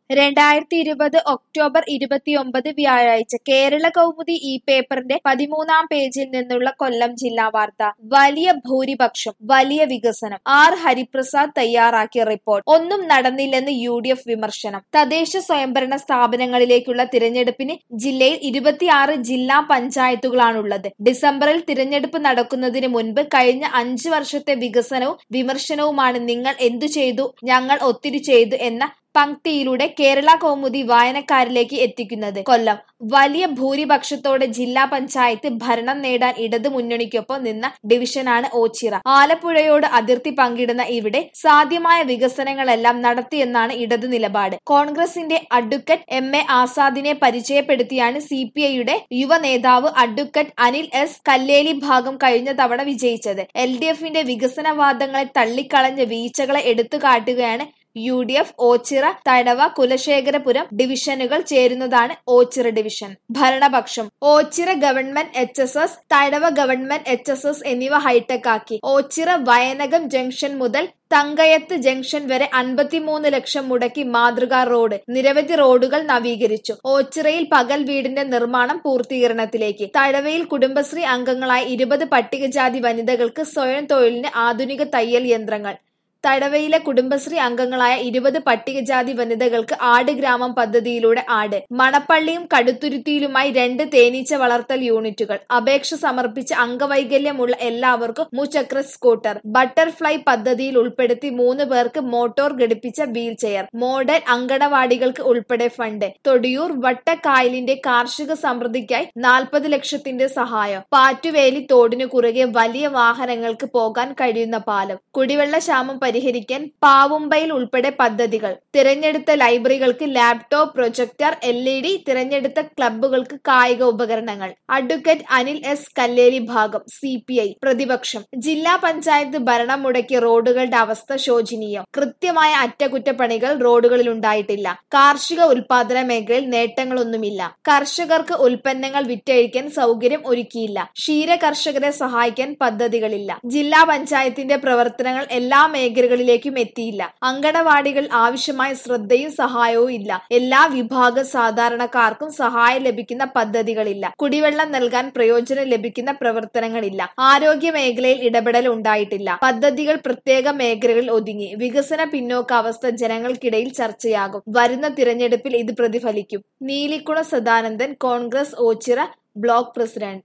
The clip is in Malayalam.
2020 ഒക്ടോബർ 29 വ്യാഴാഴ്ച കേരള കൗമുദി ഈ പേപ്പറിന്റെ 13-ാം പേജിൽ നിന്നുള്ള കൊല്ലം ജില്ലാ വാർത്ത. വലിയ ഭൂരിപക്ഷം വലിയ വികസനം. ആർ ഹരിപ്രസാദ് തയ്യാറാക്കിയ റിപ്പോർട്ട്. ഒന്നും നടന്നില്ലെന്ന് UDF വിമർശനം. തദ്ദേശ സ്വയംഭരണ സ്ഥാപനങ്ങളിലേക്കുള്ള തിരഞ്ഞെടുപ്പിന് ജില്ലയിൽ 26 ജില്ലാ പഞ്ചായത്തുകളാണുള്ളത്. ഡിസംബറിൽ തിരഞ്ഞെടുപ്പ് നടക്കുന്നതിന് മുൻപ് കഴിഞ്ഞ 5 വർഷത്തെ വികസനവും വിമർശനവുമാണ് നിങ്ങൾ എന്തു ചെയ്തു, ഞങ്ങൾ ഒത്തിരി ചെയ്തു എന്ന പംക്തിയിലൂടെ കേരള കൗമുദി വായനക്കാരിലേക്ക് എത്തിക്കുന്നത്. കൊല്ലം വലിയ ഭൂരിപക്ഷത്തോടെ ജില്ലാ പഞ്ചായത്ത് ഭരണം നേടാൻ ഇടതു മുന്നണിക്കൊപ്പം നിന്ന ഡിവിഷനാണ് ഓച്ചിറ. ആലപ്പുഴയോട് അതിർത്തി പങ്കിടുന്ന ഇവിടെ സാധ്യമായ വികസനങ്ങളെല്ലാം നടത്തിയെന്നാണ് ഇടതു നിലപാട്. കോൺഗ്രസിന്റെ അഡ്വക്കേറ്റ് MA ആസാദിനെ പരിചയപ്പെടുത്തിയാണ് CPIയുടെ യുവ നേതാവ് അഡ്വക്കേറ്റ് അനിൽ S കല്ലേലി ഭാഗം കഴിഞ്ഞ തവണ വിജയിച്ചത്. LDFന്റെ വികസനവാദങ്ങളെ തള്ളിക്കളഞ്ഞ വീഴ്ചകളെ എടുത്തുകാട്ടുകയാണ് UDF. ഓച്ചിറ, തഴവ, കുലശേഖരപുരം ഡിവിഷനുകൾ ചേരുന്നതാണ് ഓച്ചിറ ഡിവിഷൻ. ഭരണപക്ഷം Ochira government HSS, Thazhava government HSS എന്നിവ ഹൈടെക് ആക്കി. ഓച്ചിറ വയനകം ജംഗ്ഷൻ മുതൽ തങ്കയത്ത് ജംഗ്ഷൻ വരെ 53 ലക്ഷം മുടക്കി മാതൃകാ റോഡ്. നിരവധി റോഡുകൾ നവീകരിച്ചു. ഓച്ചിറയിൽ പകൽ വീടിന്റെ നിർമ്മാണം പൂർത്തീകരണത്തിലേക്ക്. തഴവയിൽ കുടുംബശ്രീ അംഗങ്ങളായ 20 പട്ടികജാതി വനിതകൾക്ക് സ്വയം തൊഴിലിന് ആധുനിക തയ്യൽ യന്ത്രങ്ങൾ. തഴവയിലെ കുടുംബശ്രീ അംഗങ്ങളായ 20 പട്ടികജാതി വനിതകൾക്ക് ആട് ഗ്രാമം പദ്ധതിയിലൂടെ ആട്. മണപ്പള്ളിയും കടുത്തുരുത്തിയിലുമായി 2 തേനീച്ച വളർത്തൽ യൂണിറ്റുകൾ. അപേക്ഷ സമർപ്പിച്ച അംഗവൈകല്യമുള്ള എല്ലാവർക്കും മുച്ചക്ര സ്കൂട്ടർ. ബട്ടർഫ്ലൈ പദ്ധതിയിൽ ഉൾപ്പെടുത്തി 3 പേർക്ക് മോട്ടോർ ഘടിപ്പിച്ച വീൽ ചെയർ. മോഡൽ അങ്കണവാടികൾക്ക് ഉൾപ്പെടെ ഫണ്ട്. തൊടിയൂർ വട്ടക്കായലിന്റെ കാർഷിക സമൃദ്ധിക്കായി 40 ലക്ഷത്തിന്റെ സഹായം. പാറ്റുവേലി തോടിനു കുറുകെ വലിയ വാഹനങ്ങൾക്ക് പോകാൻ കഴിയുന്ന പാലം. കുടിവെള്ള ക്ഷാമം പരിഹരിക്കാൻ പാവുമ്പയിൽ ഉൾപ്പെടെ പദ്ധതികൾ. തിരഞ്ഞെടുത്ത ലൈബ്രറികൾക്ക് ലാപ്ടോപ്പ്, പ്രൊജക്ടർ, LED. തിരഞ്ഞെടുത്ത ക്ലബ്ബുകൾക്ക് കായിക ഉപകരണങ്ങൾ. അഡ്വക്കേറ്റ് അനിൽ S കല്ലേലി ഭാഗം CPI. പ്രതിപക്ഷം ജില്ലാ പഞ്ചായത്ത് ഭരണം മുടക്കിയ റോഡുകളുടെ അവസ്ഥ ശോചനീയം. കൃത്യമായ അറ്റകുറ്റപ്പണികൾ റോഡുകളിൽ ഉണ്ടായിട്ടില്ല. കാർഷിക ഉൽപാദന മേഖലയിൽ നേട്ടങ്ങളൊന്നുമില്ല. കർഷകർക്ക് ഉൽപ്പന്നങ്ങൾ വിറ്റഴിക്കാൻ സൗകര്യം ഒരുക്കിയില്ല. ക്ഷീര കർഷകരെ സഹായിക്കാൻ പദ്ധതികളില്ല. ജില്ലാ പഞ്ചായത്തിന്റെ പ്രവർത്തനങ്ങൾ എല്ലാ മേഖലകളിലേക്കും എത്തിയില്ല. അങ്കണവാടികൾ ആവശ്യമായ ശ്രദ്ധയും സഹായവും ഇല്ല. എല്ലാ വിഭാഗ സാധാരണക്കാർക്കും സഹായം ലഭിക്കുന്ന പദ്ധതികളില്ല. കുടിവെള്ളം നൽകാൻ പ്രയോജനം ലഭിക്കുന്ന പ്രവർത്തനങ്ങളില്ല. ആരോഗ്യ മേഖലയിൽ ഇടപെടൽ ഉണ്ടായിട്ടില്ല. പദ്ധതികൾ പ്രത്യേക മേഖലകളിൽ ഒതുങ്ങി. വികസന പിന്നോക്കാവസ്ഥ ജനങ്ങൾക്കിടയിൽ ചർച്ചയാകും. വരുന്ന തിരഞ്ഞെടുപ്പിൽ ഇത് പ്രതിഫലിക്കും. Neelikkulam Sadanandan, Congress Ochira block president.